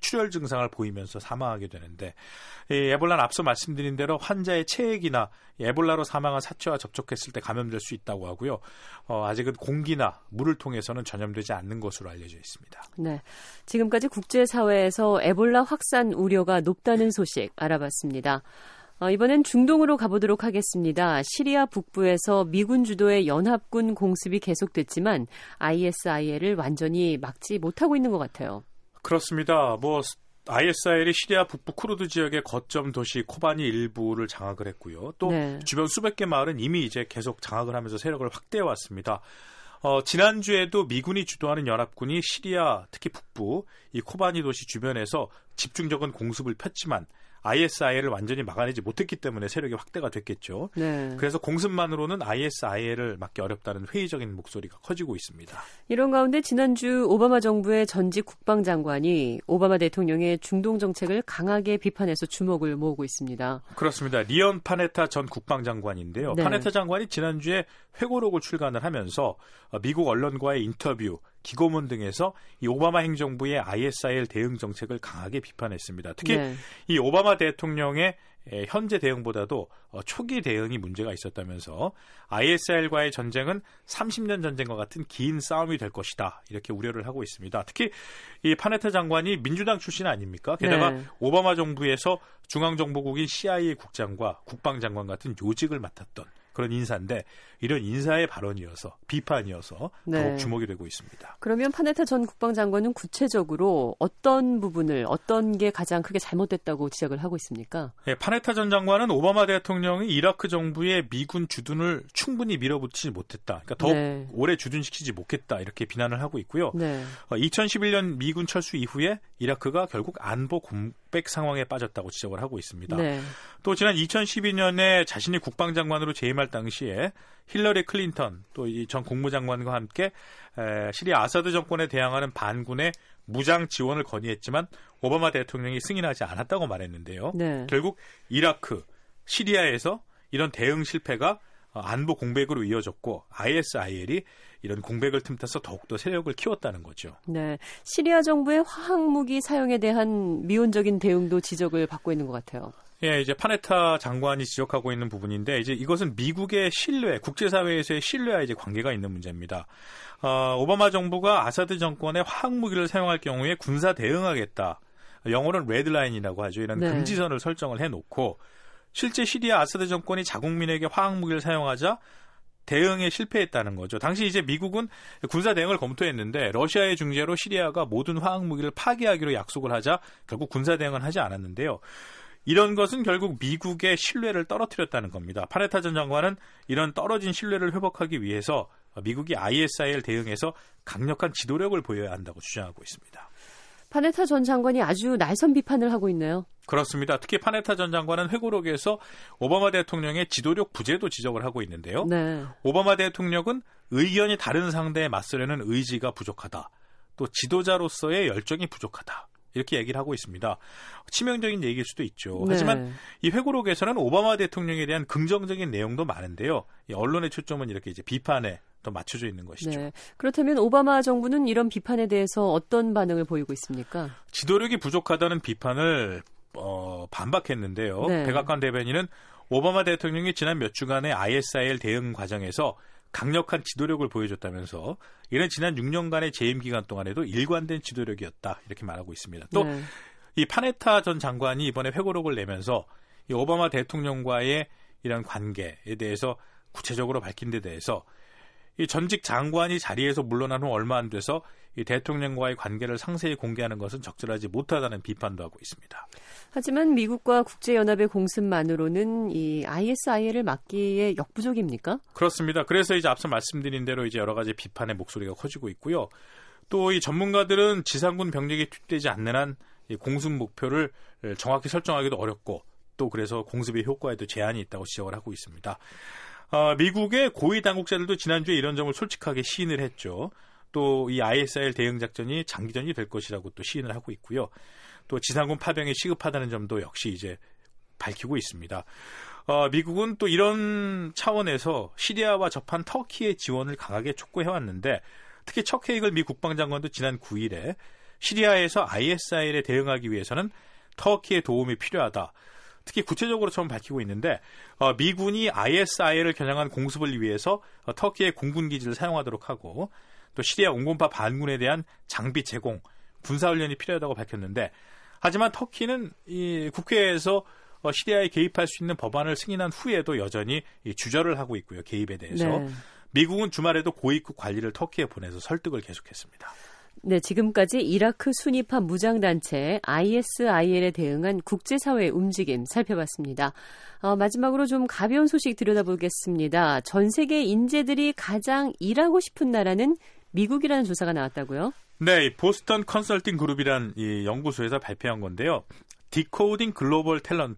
출혈 증상을 보이면서 사망하게 되는데 이 에볼라는 앞서 말씀드린 대로 환자의 체액이나 에볼라로 사망한 사체와 접촉했을 때 감염될 수 있다고 하고요. 어, 아직은 공기나 물을 통해서는 전염되지 않는 것으로 알려져 있습니다. 네, 지금까지 국제사회에서 에볼라 확산 우려가 높다는 소식 알아봤습니다. 어, 이번엔 중동으로 가보도록 하겠습니다. 시리아 북부에서 미군 주도의 연합군 공습이 계속됐지만 아이에스아이엘을 완전히 막지 못하고 있는 것 같아요. 그렇습니다. 뭐 아이에스아이엘이 시리아 북부 쿠르드 지역의 거점 도시 코바니 일부를 장악을 했고요. 또 네. 주변 수백 개 마을은 이미 이제 계속 장악을 하면서 세력을 확대해 왔습니다. 어, 지난주에도 미군이 주도하는 연합군이 시리아 특히 북부 이 코바니 도시 주변에서 집중적인 공습을 폈지만 아이에스아이엘을 완전히 막아내지 못했기 때문에 세력이 확대가 됐겠죠. 네. 그래서 공습만으로는 아이에스아이엘을 막기 어렵다는 회의적인 목소리가 커지고 있습니다. 이런 가운데 지난주 오바마 정부의 전직 국방장관이 오바마 대통령의 중동 정책을 강하게 비판해서 주목을 모으고 있습니다. 그렇습니다. 리언 파네타 전 국방장관인데요. 네. 파네타 장관이 지난주에 회고록을 출간을 하면서 미국 언론과의 인터뷰, 기고문 등에서 이 오바마 행정부의 아이에스아이엘 대응 정책을 강하게 비판했습니다. 특히 네. 이 오바마 대통령의 현재 대응보다도 초기 대응이 문제가 있었다면서 아이에스아이엘과의 전쟁은 삼십 년 전쟁과 같은 긴 싸움이 될 것이다. 이렇게 우려를 하고 있습니다. 특히 이 파네타 장관이 민주당 출신 아닙니까? 게다가 네. 오바마 정부에서 중앙정보국인 씨아이에이 국장과 국방장관 같은 요직을 맡았던 그런 인사인데 이런 인사의 발언이어서 비판이어서 네. 더욱 주목이 되고 있습니다. 그러면 파네타 전 국방장관은 구체적으로 어떤 부분을 어떤 게 가장 크게 잘못됐다고 지적을 하고 있습니까? 네, 파네타 전 장관은 오바마 대통령이 이라크 정부의 미군 주둔을 충분히 밀어붙이지 못했다. 그러니까 더욱 네. 오래 주둔시키지 못했다. 이렇게 비난을 하고 있고요. 네. 어, 이천십일 년 미군 철수 이후에 이라크가 결국 안보 공백 상황에 빠졌다고 지적을 하고 있습니다. 네. 또 지난 이천십이 년에 자신이 국방장관으로 재임할 당시에 힐러리 클린턴 또 이 전 국무장관과 함께 에, 시리아 아사드 정권에 대항하는 반군의 무장 지원을 건의했지만 오바마 대통령이 승인하지 않았다고 말했는데요. 네. 결국 이라크, 시리아에서 이런 대응 실패가 안보 공백으로 이어졌고 아이에스아이엘이 이런 공백을 틈타서 더욱더 세력을 키웠다는 거죠. 네, 시리아 정부의 화학무기 사용에 대한 미온적인 대응도 지적을 받고 있는 것 같아요. 예, 이제 파네타 장관이 지적하고 있는 부분인데 이제 이것은 미국의 신뢰, 국제사회에서의 신뢰와 이제 관계가 있는 문제입니다. 어, 오바마 정부가 아사드 정권의 화학무기를 사용할 경우에 군사 대응하겠다. 영어로는 레드라인이라고 하죠. 이런 네. 금지선을 설정을 해놓고 실제 시리아 아사드 정권이 자국민에게 화학무기를 사용하자 대응에 실패했다는 거죠. 당시 이제 미국은 군사 대응을 검토했는데 러시아의 중재로 시리아가 모든 화학무기를 파기하기로 약속을 하자 결국 군사 대응은 하지 않았는데요. 이런 것은 결국 미국의 신뢰를 떨어뜨렸다는 겁니다. 파네타 전 장관은 이런 떨어진 신뢰를 회복하기 위해서 미국이 아이에스아이엘 대응에서 강력한 지도력을 보여야 한다고 주장하고 있습니다. 파네타 전 장관이 아주 날선 비판을 하고 있네요. 그렇습니다. 특히 파네타 전 장관은 회고록에서 오바마 대통령의 지도력 부재도 지적을 하고 있는데요. 네. 오바마 대통령은 의견이 다른 상대에 맞서려는 의지가 부족하다. 또 지도자로서의 열정이 부족하다. 이렇게 얘기를 하고 있습니다. 치명적인 얘기일 수도 있죠. 네. 하지만 이 회고록에서는 오바마 대통령에 대한 긍정적인 내용도 많은데요. 이 언론의 초점은 이렇게 이제 비판에 더 맞춰져 있는 것이죠. 네. 그렇다면 오바마 정부는 이런 비판에 대해서 어떤 반응을 보이고 있습니까? 지도력이 부족하다는 비판을 어, 반박했는데요. 네. 백악관 대변인은 오바마 대통령이 지난 몇 주간의 아이에스아이엘 대응 과정에서 강력한 지도력을 보여줬다면서 이는 지난 육 년간의 재임 기간 동안에도 일관된 지도력이었다 이렇게 말하고 있습니다. 또 이 네. 파네타 전 장관이 이번에 회고록을 내면서 이 오바마 대통령과의 이런 관계에 대해서 구체적으로 밝힌 데 대해서 이 전직 장관이 자리에서 물러난 후 얼마 안 돼서 이 대통령과의 관계를 상세히 공개하는 것은 적절하지 못하다는 비판도 하고 있습니다. 하지만 미국과 국제연합의 공습만으로는 이 아이에스아이엘을 막기에 역부족입니까? 그렇습니다. 그래서 이제 앞서 말씀드린 대로 이제 여러 가지 비판의 목소리가 커지고 있고요. 또 이 전문가들은 지상군 병력이 투입되지 않는 한 이 공습 목표를 정확히 설정하기도 어렵고 또 그래서 공습의 효과에도 제한이 있다고 지적을 하고 있습니다. 어, 미국의 고위 당국자들도 지난주에 이런 점을 솔직하게 시인을 했죠. 또 이 아이에스아이엘 대응 작전이 장기전이 될 것이라고 또 시인을 하고 있고요. 또 지상군 파병이 시급하다는 점도 역시 이제 밝히고 있습니다. 어, 미국은 또 이런 차원에서 시리아와 접한 터키의 지원을 강하게 촉구해왔는데 특히 척 헤이글 미 국방장관도 지난 구 일에 시리아에서 아이에스아이엘에 대응하기 위해서는 터키의 도움이 필요하다. 특히 구체적으로 처음 밝히고 있는데 어, 미군이 아이에스아이엘을 겨냥한 공습을 위해서 어, 터키의 공군기지를 사용하도록 하고 또 시리아 온건파 반군에 대한 장비 제공, 군사훈련이 필요하다고 밝혔는데 하지만 터키는 이 국회에서 어, 시리아에 개입할 수 있는 법안을 승인한 후에도 여전히 이 주저를 하고 있고요. 개입에 대해서. 네. 미국은 주말에도 고위급 관리를 터키에 보내서 설득을 계속했습니다. 네, 지금까지 이라크 순위파 무장단체 아이에스아이엘에 대응한 국제사회의 움직임 살펴봤습니다. 어, 마지막으로 좀 가벼운 소식 들여다보겠습니다. 전 세계 인재들이 가장 일하고 싶은 나라는 미국이라는 조사가 나왔다고요? 네, 보스턴 컨설팅 그룹이란 이 연구소에서 발표한 건데요. 디코딩 글로벌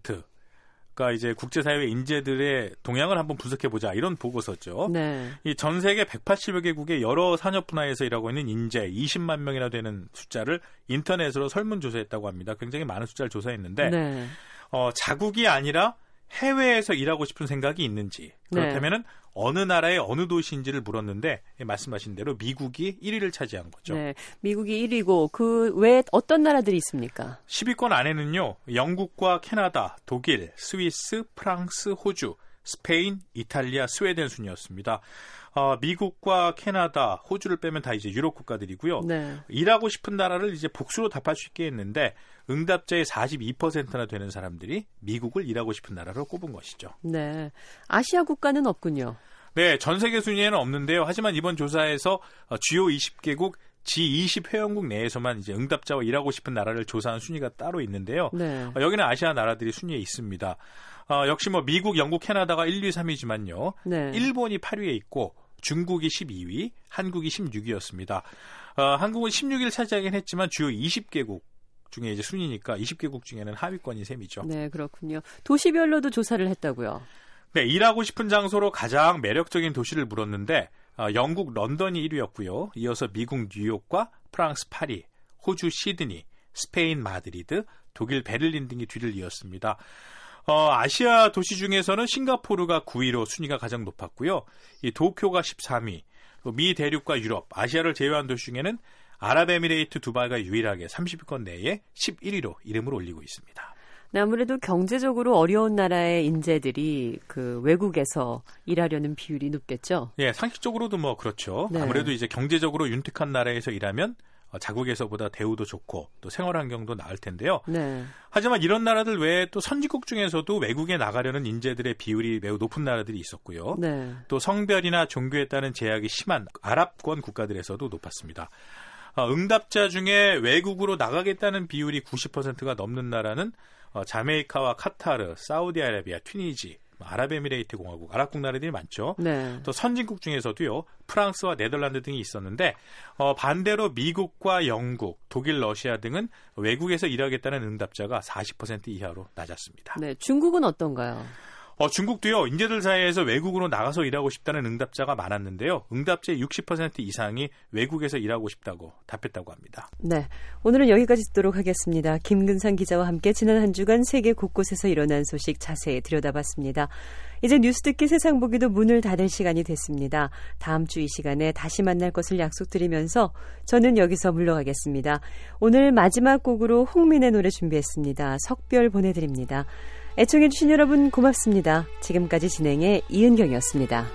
탤런트가 이제 국제사회 인재들의 동향을 한번 분석해보자 이런 보고서죠. 네. 이 전 세계 백팔십여 개국의 여러 산업 분야에서 일하고 있는 인재 이십만 명이나 되는 숫자를 인터넷으로 설문조사했다고 합니다. 굉장히 많은 숫자를 조사했는데 네. 어, 자국이 아니라 해외에서 일하고 싶은 생각이 있는지 그렇다면은 네. 어느 나라의 어느 도시인지를 물었는데 말씀하신 대로 미국이 일 위를 차지한 거죠. 네, 미국이 일 위고 그 외에 어떤 나라들이 있습니까? 십 위권 안에는요. 영국과 캐나다, 독일, 스위스, 프랑스, 호주, 스페인, 이탈리아, 스웨덴 순이었습니다. 어, 미국과 캐나다, 호주를 빼면 다 이제 유럽 국가들이고요. 네. 일하고 싶은 나라를 이제 복수로 답할 수 있게 했는데 응답자의 사십이 퍼센트나 되는 사람들이 미국을 일하고 싶은 나라로 꼽은 것이죠. 네, 아시아 국가는 없군요. 네, 전 세계 순위에는 없는데요. 하지만 이번 조사에서 주요 이십 개국 지 이십 회원국 내에서만 이제 응답자와 일하고 싶은 나라를 조사한 순위가 따로 있는데요. 네. 여기는 아시아 나라들이 순위에 있습니다. 어, 역시 뭐 미국, 영국, 캐나다가 일, 이, 삼 위지만요. 네. 일본이 팔 위에 있고 중국이 십이 위, 한국이 십육 위였습니다. 어, 한국은 십육 위를 차지하긴 했지만 주요 이십 개국 중에 이제 순위니까 이십 개국 중에는 하위권인 셈이죠. 네, 그렇군요. 도시별로도 조사를 했다고요? 네, 일하고 싶은 장소로 가장 매력적인 도시를 물었는데 어, 영국 런던이 일 위였고요. 이어서 미국 뉴욕과 프랑스 파리, 호주 시드니, 스페인 마드리드, 독일 베를린 등이 뒤를 이었습니다. 어, 아시아 도시 중에서는 싱가포르가 구 위로 순위가 가장 높았고요. 이 도쿄가 십삼 위, 또 미 대륙과 유럽, 아시아를 제외한 도시 중에는 아랍에미레이트 두바이가 유일하게 삼십 위권 내에 십일 위로 이름을 올리고 있습니다. 네, 아무래도 경제적으로 어려운 나라의 인재들이 그 외국에서 일하려는 비율이 높겠죠? 예, 상식적으로도 뭐 그렇죠. 네. 아무래도 이제 경제적으로 윤택한 나라에서 일하면 자국에서보다 대우도 좋고 또 생활 환경도 나을 텐데요. 네. 하지만 이런 나라들 외에 또 선진국 중에서도 외국에 나가려는 인재들의 비율이 매우 높은 나라들이 있었고요. 네. 또 성별이나 종교에 따른 제약이 심한 아랍권 국가들에서도 높았습니다. 어, 응답자 중에 외국으로 나가겠다는 비율이 구십 퍼센트가 넘는 나라는 어, 자메이카와 카타르, 사우디아라비아, 튀니지, 아랍에미레이트 공화국, 아랍국 나라들이 많죠. 네. 또 선진국 중에서도요. 프랑스와 네덜란드 등이 있었는데 어, 반대로 미국과 영국, 독일, 러시아 등은 외국에서 일하겠다는 응답자가 사십 퍼센트 이하로 낮았습니다. 네, 중국은 어떤가요? 어, 중국도요. 인재들 사이에서 외국으로 나가서 일하고 싶다는 응답자가 많았는데요. 응답자의 육십 퍼센트 이상이 외국에서 일하고 싶다고 답했다고 합니다. 네, 오늘은 여기까지 듣도록 하겠습니다. 김근상 기자와 함께 지난 한 주간 세계 곳곳에서 일어난 소식 자세히 들여다봤습니다. 이제 뉴스 듣기 세상 보기도 문을 닫을 시간이 됐습니다. 다음 주 이 시간에 다시 만날 것을 약속드리면서 저는 여기서 물러가겠습니다. 오늘 마지막 곡으로 홍민의 노래 준비했습니다. 석별 보내드립니다. 애청해주신 여러분 고맙습니다. 지금까지 진행의 이은경이었습니다.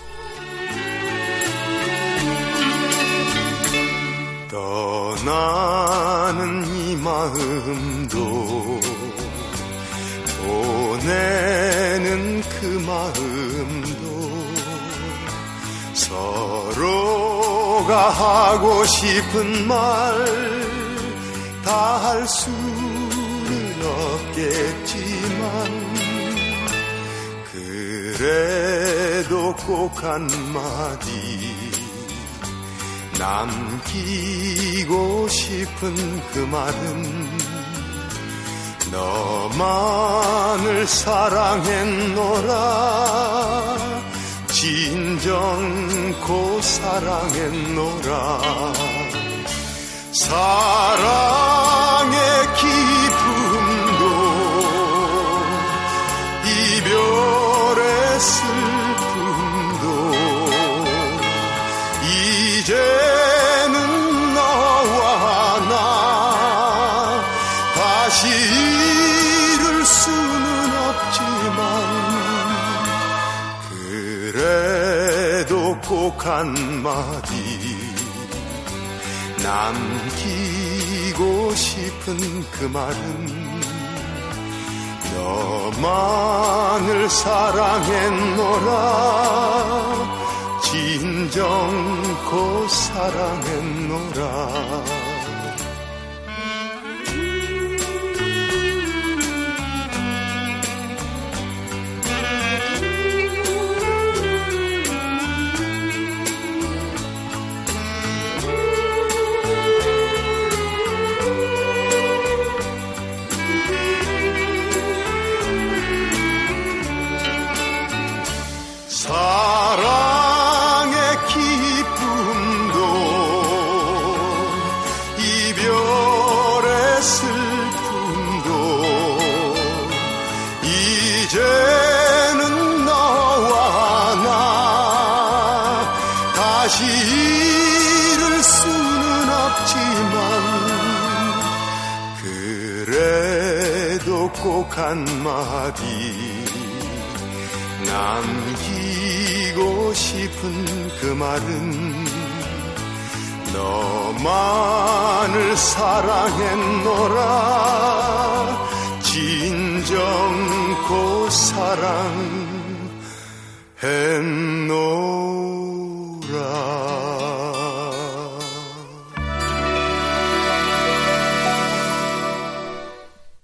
떠나는 이 마음도 보내는 그 마음도 서로가 하고 싶은 말 다 할 수는 없겠지만 그래도 꼭 한마디 남기고 싶은 그 말은 너만을 사랑했노라 진정코 사랑했노라 사랑의 기쁨도 이별의 슬픔도 이제는 너와 나 꼭 한마디 남기고 싶은 그 말은 너만을 사랑했노라 진정코 사랑했노라 사랑의 기쁨도 이별의 슬픔도 이제는 너와 나 다시 잃을 수는 없지만 그래도 꼭 한마디 남기고 싶은 그 말은 너만을 사랑했노라 진정코 사랑했노라